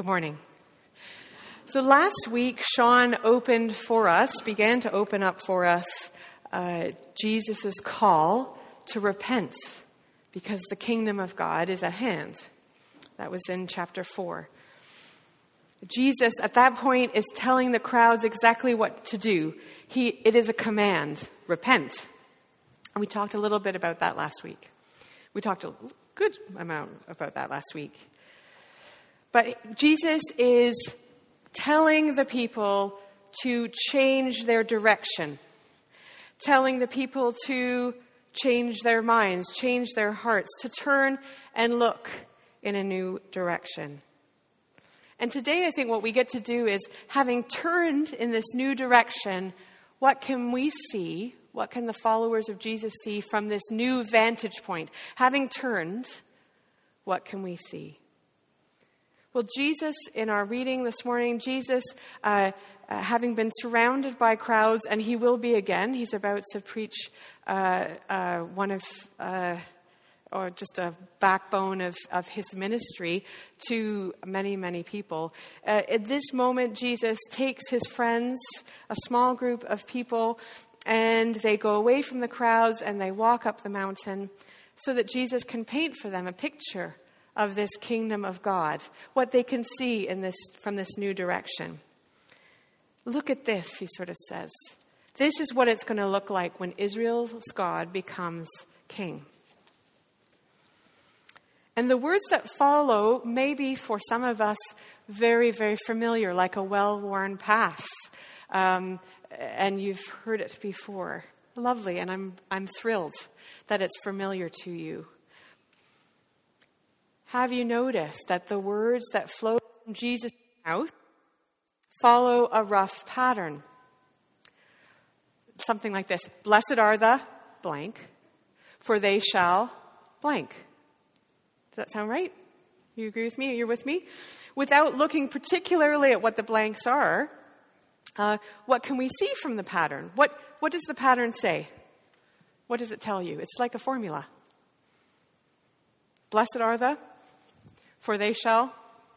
Good morning. So last week, Sean began to open up for us Jesus' call to repent because the kingdom of God is at hand. That was in chapter 4. Jesus, at that point, is telling the crowds exactly what to do. It is a command, repent. And we talked a little bit about that last week. We talked a good amount about that last week. But Jesus is telling the people to change their direction, telling the people to change their minds, change their hearts, to turn and look in a new direction. And today I think what we get to do is, having turned in this new direction, what can we see? What can the followers of Jesus see from this new vantage point? Having turned, what can we see? Well, Jesus, in our reading this morning, Jesus, having been surrounded by crowds, and he will be again, he's about to preach or just a backbone of his ministry to many, many people. At this moment, Jesus takes his friends, a small group of people, and they go away from the crowds and they walk up the mountain so that Jesus can paint for them a picture of this kingdom of God, what they can see from this new direction. Look at this, he sort of says. This is what it's going to look like when Israel's God becomes king. And the words that follow may be, for some of us, very, very familiar, like a well-worn path. And you've heard it before. Lovely, and I'm thrilled that it's familiar to you. Have you noticed that the words that flow from Jesus' mouth follow a rough pattern? Something like this. Blessed are the blank, for they shall blank. Does that sound right? You agree with me? You're with me? Without looking particularly at what the blanks are, what can we see from the pattern? What does the pattern say? What does it tell you? It's like a formula. Blessed are the, for they shall.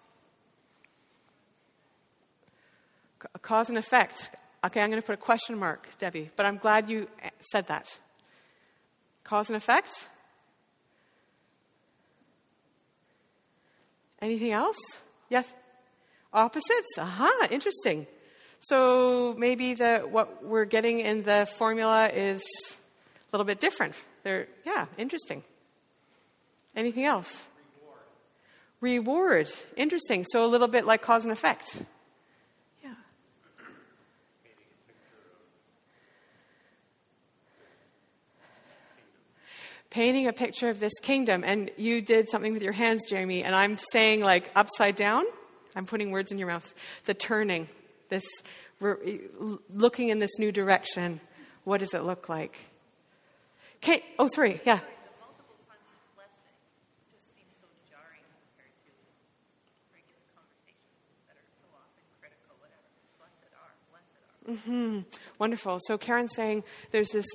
A cause and effect. Okay, I'm going to put a question mark, Debbie, but I'm glad you said that. Cause and effect? Anything else? Yes? Opposites? Aha, interesting. So maybe what we're getting in the formula is a little bit different. Yeah, interesting. Anything else? Reward. Interesting. So a little bit like cause and effect. Yeah. Painting a picture of this kingdom. And you did something with your hands, Jeremy, and I'm saying like upside down. I'm putting words in your mouth. The turning. This looking in this new direction. What does it look like? Okay. Oh, sorry. Yeah. Mm-hmm. Wonderful. So Karen's saying there's this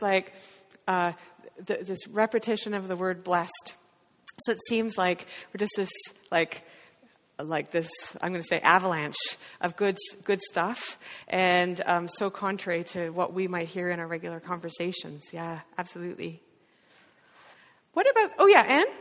this repetition of the word blessed. So it seems like we're just this like this, I'm going to say, avalanche of good stuff, and so contrary to what we might hear in our regular conversations. Yeah, absolutely. What about? Oh yeah, Anne.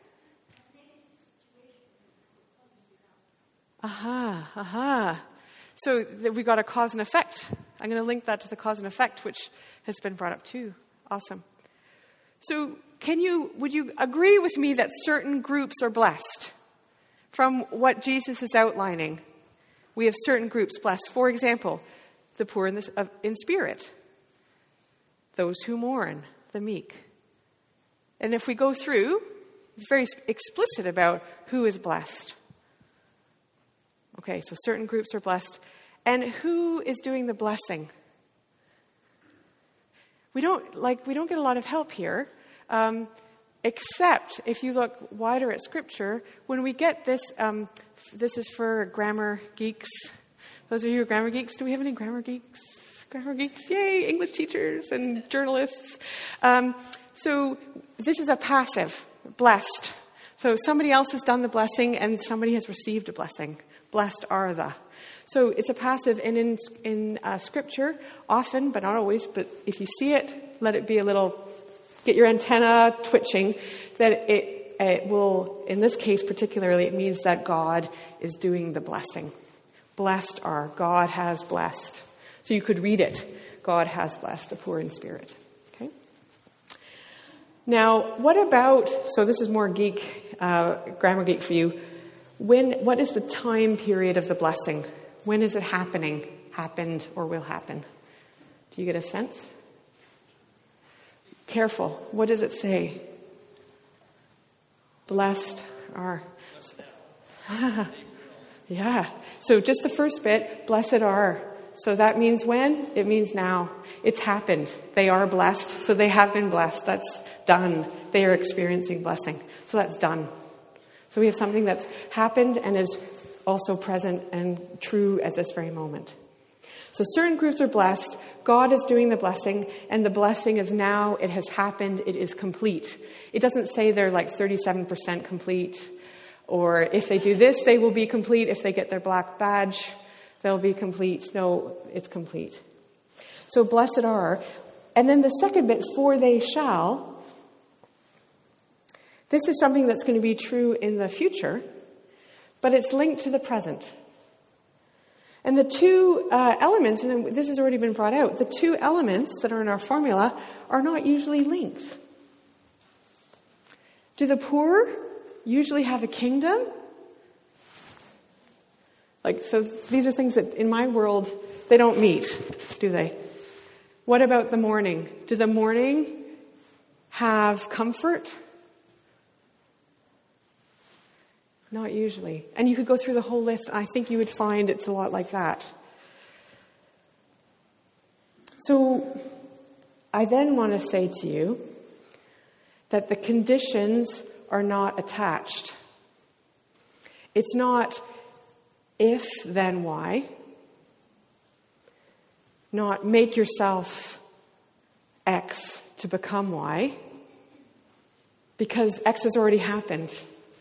Aha. So we got a cause and effect. I'm going to link that to the cause and effect, which has been brought up too. Awesome. So would you agree with me that certain groups are blessed? From what Jesus is outlining, we have certain groups blessed. For example, the poor in spirit, those who mourn, the meek. And if we go through, it's very explicit about who is blessed. Okay, so certain groups are blessed. And who is doing the blessing? We don't get a lot of help here, except if you look wider at Scripture, when we get this, this is for grammar geeks. Those of you who are grammar geeks, do we have any grammar geeks? Grammar geeks, yay, English teachers and journalists. So this is a passive, blessed. So somebody else has done the blessing and somebody has received a blessing. Blessed are the. So it's a passive, and in Scripture, often, but not always, but if you see it, let it be a little, get your antenna twitching, that it will, in this case particularly, it means that God is doing the blessing. Blessed are, God has blessed. So you could read it, God has blessed the poor in spirit. Okay. Now, what about, so this is more geek, grammar geek for you, what is the time period of the blessing? When is it happening, happened, or will happen? Do you get a sense? Careful. What does it say? Blessed are. Yeah. So just the first bit, blessed are. So that means when? It means now. It's happened. They are blessed. So they have been blessed. That's done. They are experiencing blessing. So that's done. So we have something that's happened and is also present and true at this very moment. So certain groups are blessed. God is doing the blessing, and the blessing is now, it has happened, it is complete. It doesn't say they're like 37% complete, or if they do this, they will be complete. If they get their black badge, they'll be complete. No, it's complete. So blessed are. And then the second bit, for they shall. This is something that's going to be true in the future, but it's linked to the present. And the two elements, and this has already been brought out, the two elements that are in our formula are not usually linked. Do the poor usually have a kingdom? So these are things that in my world, they don't meet, do they? What about the mourning? Do the mourning have comfort? Not usually. And you could go through the whole list. I think you would find it's a lot like that. So I then want to say to you that the conditions are not attached. It's not if, then why. Not make yourself X to become Y. Because X has already happened.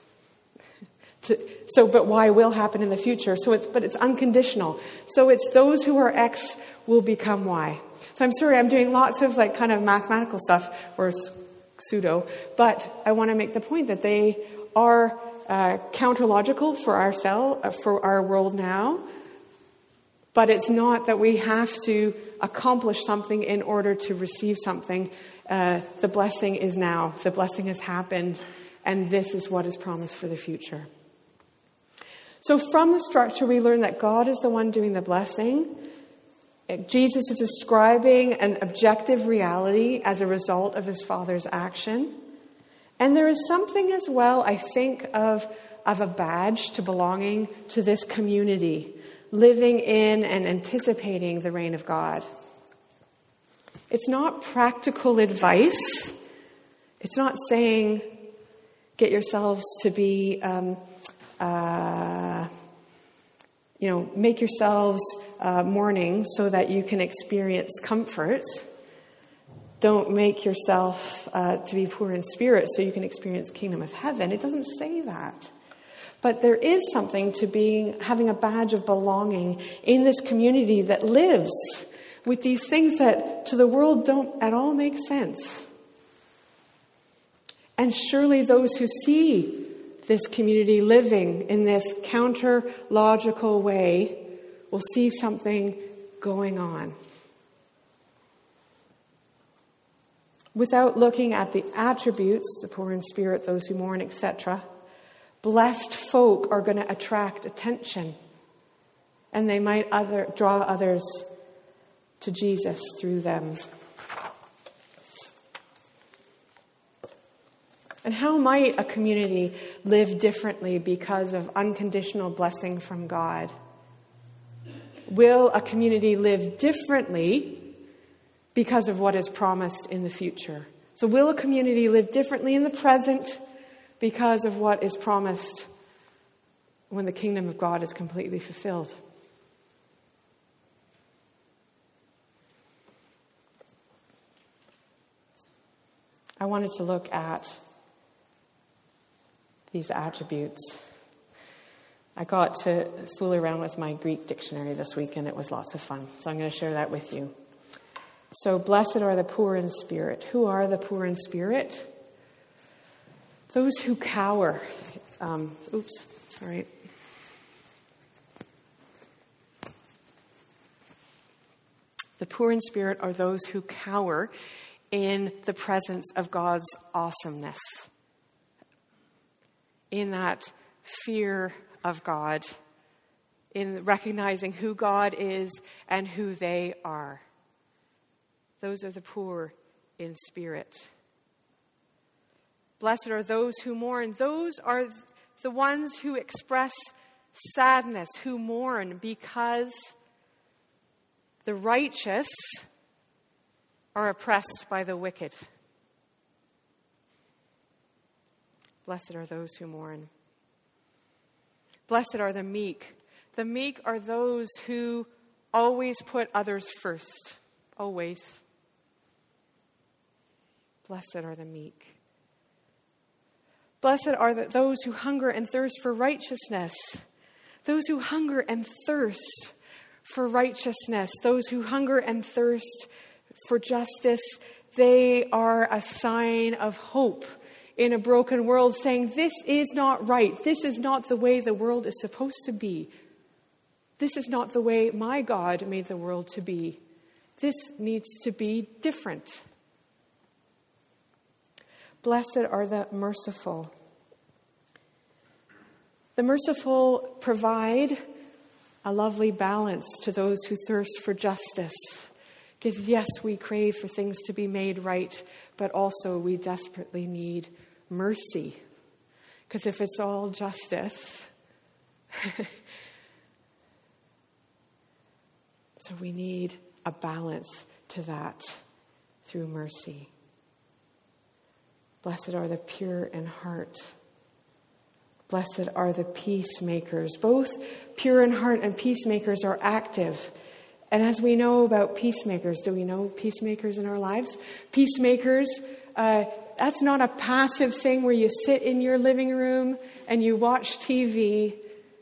But Y will happen in the future. But it's unconditional. So it's those who are X will become Y. So I'm sorry, I'm doing lots of kind of mathematical stuff, or pseudo, but I want to make the point that they are counterlogical for our world now. But it's not that we have to accomplish something in order to receive something. The blessing is now. The blessing has happened, and this is what is promised for the future. So from the structure, we learn that God is the one doing the blessing. Jesus is describing an objective reality as a result of his Father's action. And there is something as well, I think, of a badge to belonging to this community, living in and anticipating the reign of God. It's not practical advice. It's not saying, get yourselves to be... make yourselves mourning so that you can experience comfort. Don't make yourself to be poor in spirit so you can experience the kingdom of heaven. It doesn't say that. But there is something to having a badge of belonging in this community that lives with these things that to the world don't at all make sense. And surely those who see this community living in this counter-logical way will see something going on. Without looking at the attributes, the poor in spirit, those who mourn, etc., blessed folk are going to attract attention. And they might draw others to Jesus through them. And how might a community live differently because of unconditional blessing from God? Will a community live differently because of what is promised in the future? So will a community live differently in the present because of what is promised when the kingdom of God is completely fulfilled? I wanted to look at these attributes. I got to fool around with my Greek dictionary this week, and it was lots of fun. So I'm going to share that with you. So, blessed are the poor in spirit. Who are the poor in spirit? Those who cower. The poor in spirit are those who cower in the presence of God's awesomeness, in that fear of God, in recognizing who God is and who they are. Those are the poor in spirit. Blessed are those who mourn. Those are the ones who express sadness, who mourn because the righteous are oppressed by the wicked. Blessed are those who mourn. Blessed are the meek. The meek are those who always put others first. Always. Blessed are the meek. Blessed are those who hunger and thirst for righteousness. Those who hunger and thirst for righteousness. Those who hunger and thirst for justice. They are a sign of hope in a broken world, saying, this is not right. This is not the way the world is supposed to be. This is not the way my God made the world to be. This needs to be different. Blessed are the merciful. The merciful provide a lovely balance to those who thirst for justice. Because yes, we crave for things to be made right, but also we desperately need mercy. Because if it's all justice, so we need a balance to that through mercy. Blessed are the pure in heart. Blessed are the peacemakers. Both pure in heart and peacemakers are active. And as we know about peacemakers, do we know peacemakers in our lives? Peacemakers, that's not a passive thing where you sit in your living room and you watch TV,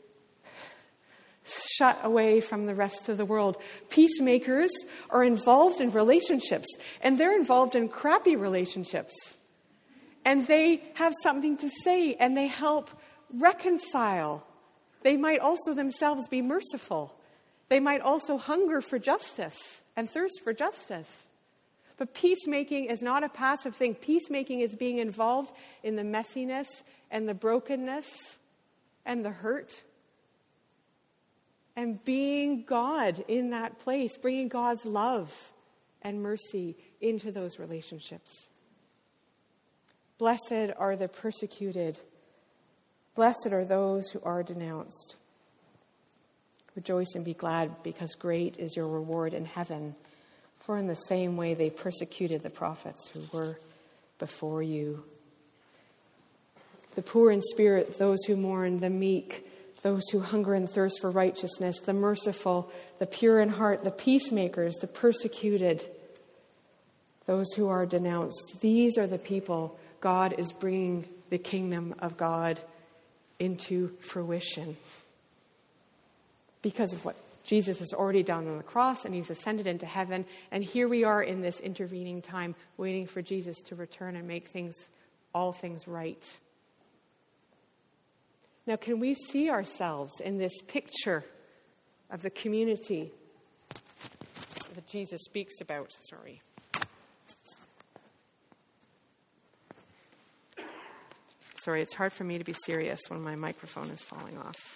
shut away from the rest of the world. Peacemakers are involved in relationships, and they're involved in crappy relationships. And they have something to say, and they help reconcile. They might also themselves be merciful. They might also hunger for justice and thirst for justice. But peacemaking is not a passive thing. Peacemaking is being involved in the messiness and the brokenness and the hurt. And being God in that place, bringing God's love and mercy into those relationships. Blessed are the persecuted. Blessed are those who are denounced. Rejoice and be glad, because great is your reward in heaven. For in the same way they persecuted the prophets who were before you. The poor in spirit, those who mourn, the meek, those who hunger and thirst for righteousness, the merciful, the pure in heart, the peacemakers, the persecuted, those who are denounced. These are the people God is bringing the kingdom of God into fruition because of what Jesus has already done on the cross, and he's ascended into heaven. And here we are in this intervening time waiting for Jesus to return and make all things right. Now, can we see ourselves in this picture of the community that Jesus speaks about? Sorry, it's hard for me to be serious when my microphone is falling off.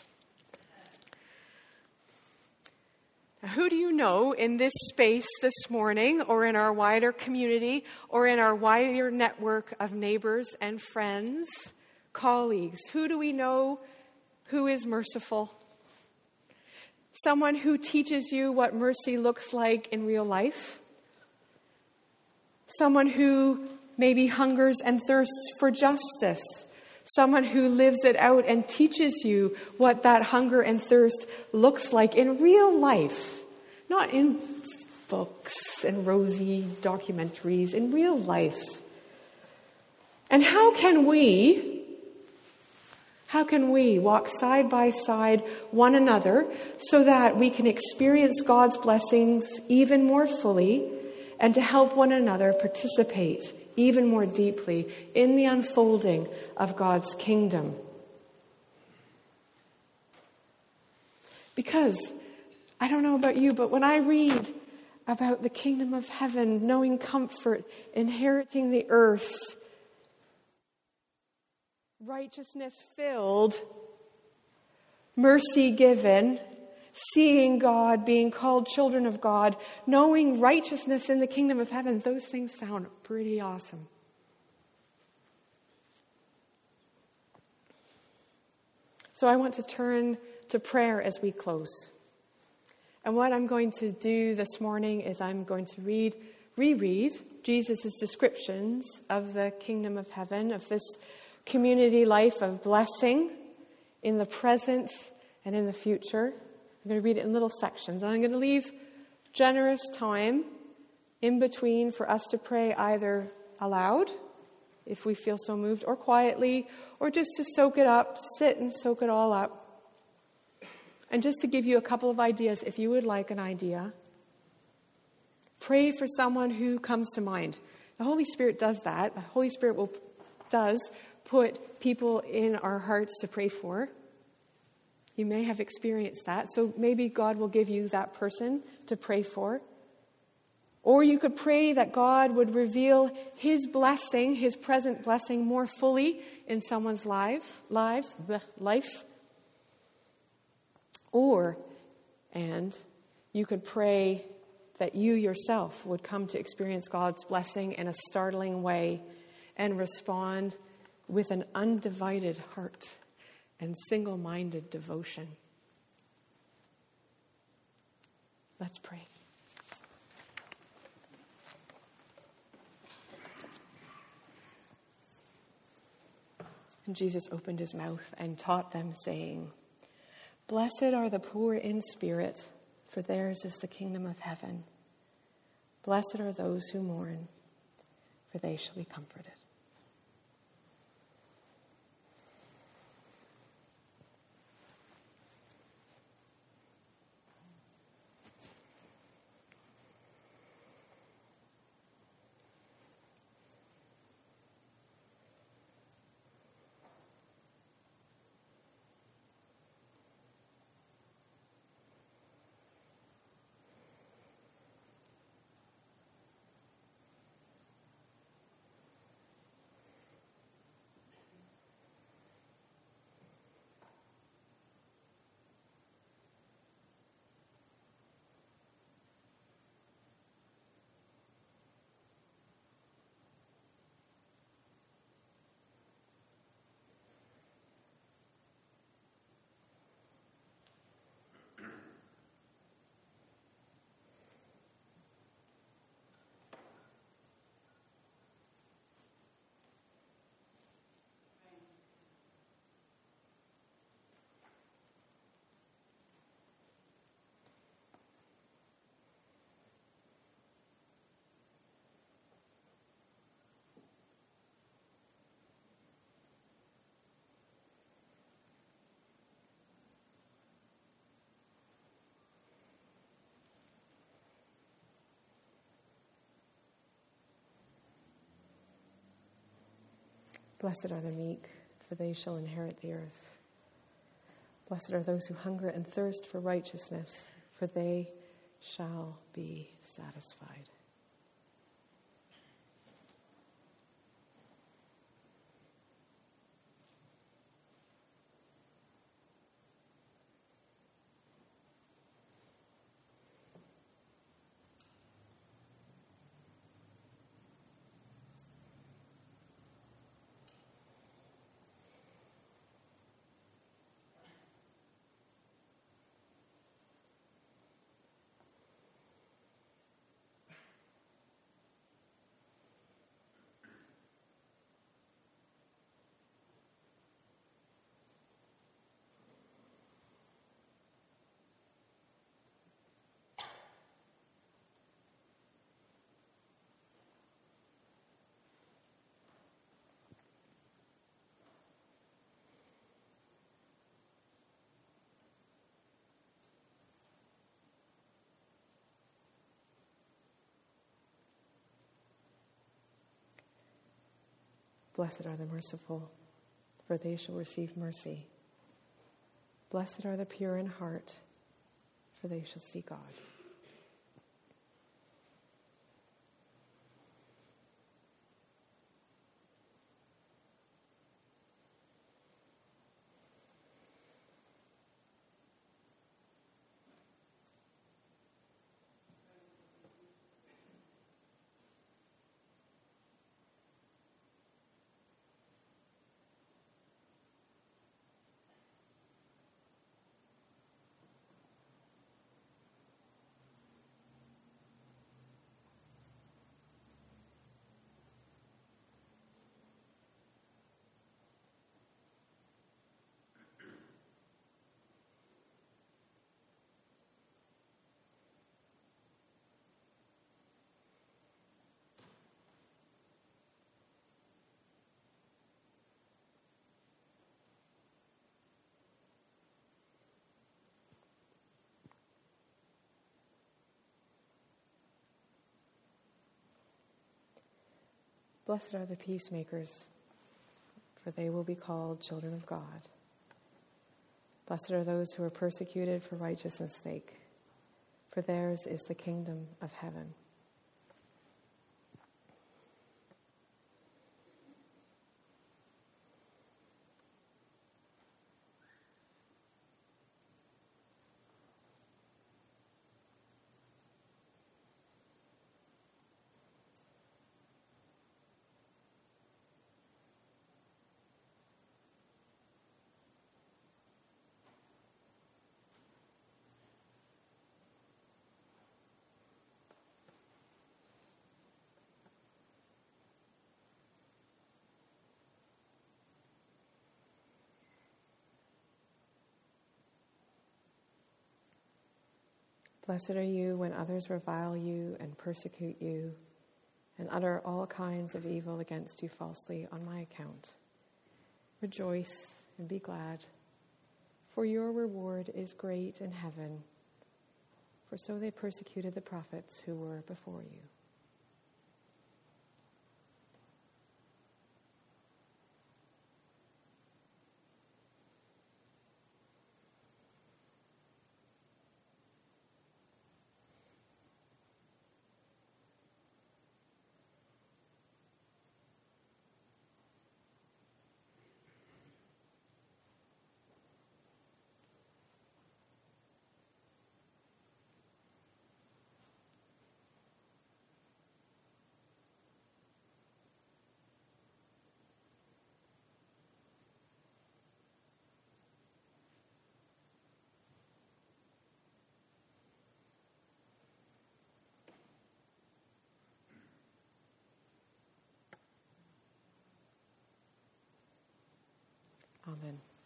Now, who do you know in this space this morning, or in our wider community, or in our wider network of neighbors and friends, colleagues? Who do we know who is merciful? Someone who teaches you what mercy looks like in real life? Someone who maybe hungers and thirsts for justice? Someone who lives it out and teaches you what that hunger and thirst looks like in real life. Not in books and rosy documentaries, in real life. And how can we, How can we walk side by side one another so that we can experience God's blessings even more fully and to help one another participate even more deeply in the unfolding of God's kingdom? Because, I don't know about you, but when I read about the kingdom of heaven, knowing comfort, inheriting the earth, righteousness filled, mercy given, seeing God, being called children of God, knowing righteousness in the kingdom of heaven, those things sound pretty awesome. So I want to turn to prayer as we close. And what I'm going to do this morning is I'm going to reread Jesus' descriptions of the kingdom of heaven, of this community life of blessing in the present and in the future. I'm going to read it in little sections. And I'm going to leave generous time in between for us to pray either aloud, if we feel so moved, or quietly, or just to soak it up, sit and soak it all up. And just to give you a couple of ideas, if you would like an idea, pray for someone who comes to mind. The Holy Spirit does that. The Holy Spirit does put people in our hearts to pray for. You may have experienced that. So maybe God will give you that person to pray for. Or you could pray that God would reveal His blessing, His present blessing, more fully in someone's life. And you could pray that you yourself would come to experience God's blessing in a startling way and respond with an undivided heart and single-minded devotion. Let's pray. And Jesus opened his mouth and taught them, saying, "Blessed are the poor in spirit, for theirs is the kingdom of heaven. Blessed are those who mourn, for they shall be comforted." Blessed are the meek, for they shall inherit the earth. Blessed are those who hunger and thirst for righteousness, for they shall be satisfied. Blessed are the merciful, for they shall receive mercy. Blessed are the pure in heart, for they shall see God. Blessed are the peacemakers, for they will be called children of God. Blessed are those who are persecuted for righteousness' sake, for theirs is the kingdom of heaven. Blessed are you when others revile you and persecute you and utter all kinds of evil against you falsely on my account. Rejoice and be glad, for your reward is great in heaven, for so they persecuted the prophets who were before you. Amen.